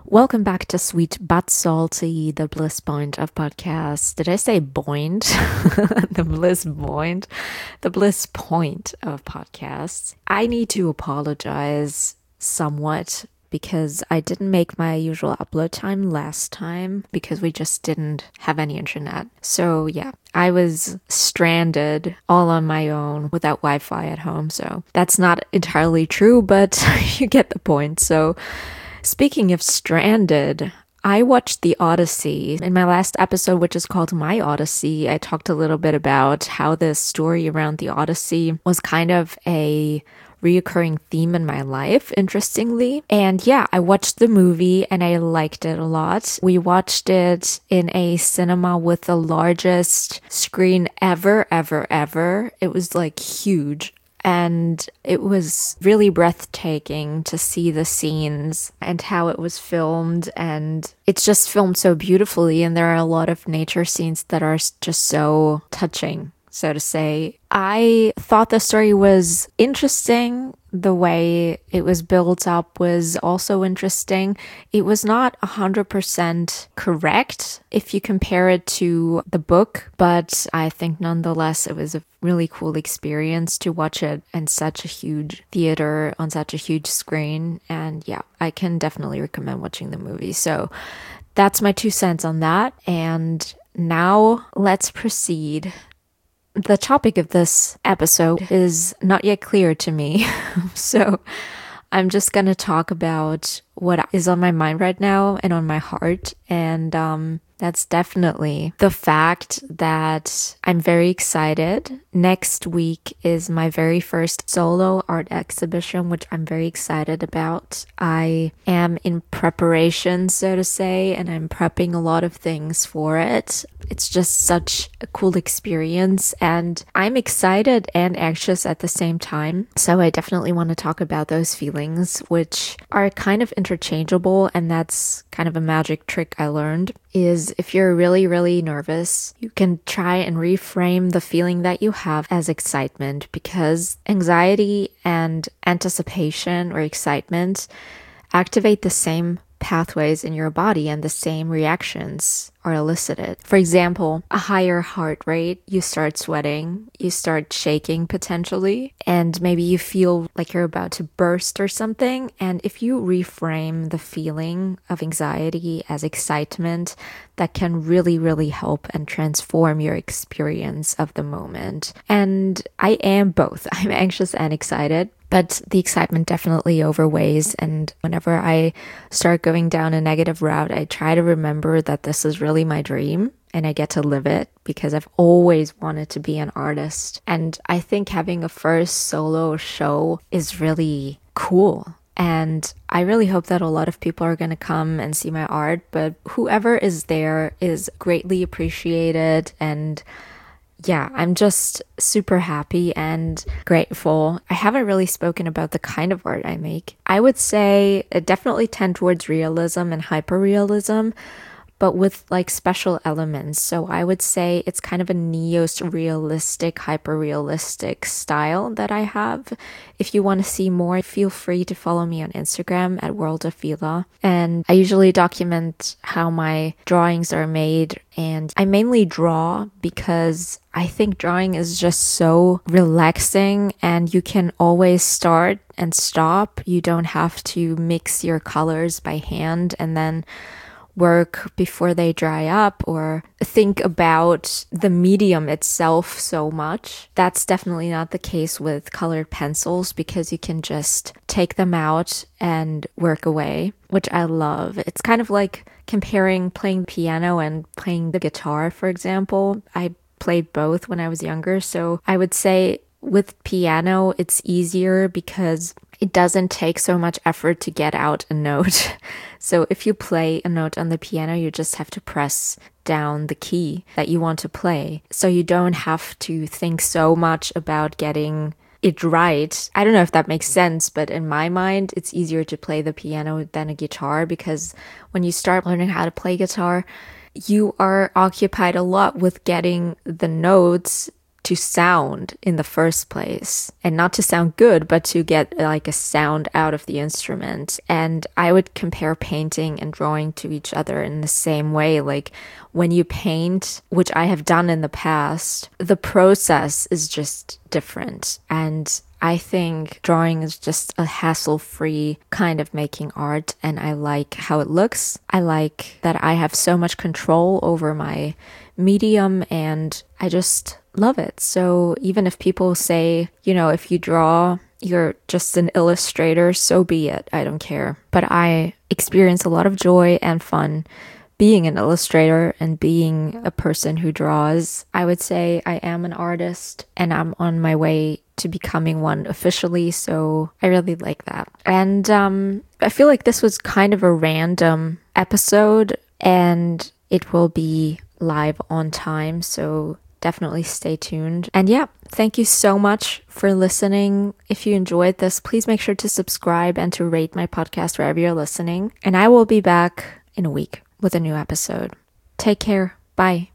Welcome back to Sweet But Salty, the bliss point of podcasts. Did I say point? The bliss point? The bliss point of podcasts. I need to apologize somewhat because I didn't make my usual upload time last time because we just didn't have any internet. So yeah, I was stranded all on my own without Wi-Fi at home. So that's not entirely true, but you get the point. So speaking of stranded, I watched The Odyssey. In my last episode, which is called My Odyssey, I talked a little bit about how the story around The Odyssey was kind of a reoccurring theme in my life, interestingly. And yeah, I watched the movie and I liked it a lot. We watched it in a cinema with the largest screen ever. It was like huge. And it was really breathtaking to see the scenes and how it was filmed. And it's just filmed so beautifully. And there are a lot of nature scenes that are just so touching, so to say. I thought the story was interesting. The way it was built up was also interesting. It was not 100% correct if you compare it to the book, but I think nonetheless it was a really cool experience to watch it in such a huge theater on such a huge screen. And yeah, I can definitely recommend watching the movie. So that's my 2 cents on that. And now let's proceed. The topic of this episode is not yet clear to me, so I'm just going to talk about what is on my mind right now and on my heart, and that's definitely the fact that I'm very excited. Next week is my very first solo art exhibition, which I'm very excited about. I am in preparation, so to say, and I'm prepping a lot of things for it. It's just such a cool experience, and I'm excited and anxious at the same time. So I definitely want to talk about those feelings, which are kind of interchangeable, and that's kind of a magic trick I learned. Is if you're really nervous, you can try and reframe the feeling that you have as excitement, because anxiety and anticipation or excitement activate the same pathways in your body and the same reactions are elicited. For example, a higher heart rate, you start sweating, you start shaking potentially, and maybe you feel like you're about to burst or something. And if you reframe the feeling of anxiety as excitement, that can really help and transform your experience of the moment. And I am both. I'm anxious and excited, but the excitement definitely overweighs. And whenever I start going down a negative route, I try to remember that this is really my dream and I get to live it, because I've always wanted to be an artist. And I think having a first solo show is really cool. And I really hope that a lot of people are going to come and see my art, but whoever is there is greatly appreciated. And yeah, I'm just super happy and grateful. I haven't really spoken about the kind of art I make. I would say I definitely tend towards realism and hyperrealism, but with like special elements. So I would say it's kind of a neo-realistic, hyper-realistic style that I have. If you want to see more, feel free to follow me on Instagram at World of Fila. And I usually document how my drawings are made. And I mainly draw because I think drawing is just so relaxing and you can always start and stop. You don't have to mix your colors by hand and then work before they dry up or think about the medium itself so much. That's definitely not the case with colored pencils, because you can just take them out and work away, which I love. It's kind of like comparing playing piano and playing the guitar, for example. I played both when I was younger, so I would say with piano, it's easier because it doesn't take so much effort to get out a note. So if you play a note on the piano, you just have to press down the key that you want to play. So you don't have to think so much about getting it right. I don't know if that makes sense, but in my mind, it's easier to play the piano than a guitar, because when you start learning how to play guitar, you are occupied a lot with getting the notes to sound in the first place, and not to sound good, but to get like a sound out of the instrument. And I would compare painting and drawing to each other in the same way. Like when you paint, which I have done in the past, the process is just different. And I think drawing is just a hassle-free kind of making art, and I like how it looks. I like that I have so much control over my medium, and I just love it. So even if people say, if you draw, you're just an illustrator, so be it. I don't care. But I experience a lot of joy and fun being an illustrator and being a person who draws. I would say I am an artist, and I'm on my way to becoming one officially, so I really like that. And I feel like this was kind of a random episode, and it will be live on time, so definitely stay tuned. And yeah, thank you so much for listening. If you enjoyed this, please make sure to subscribe and to rate my podcast wherever you're listening. And I will be back in a week with a new episode. Take care. Bye.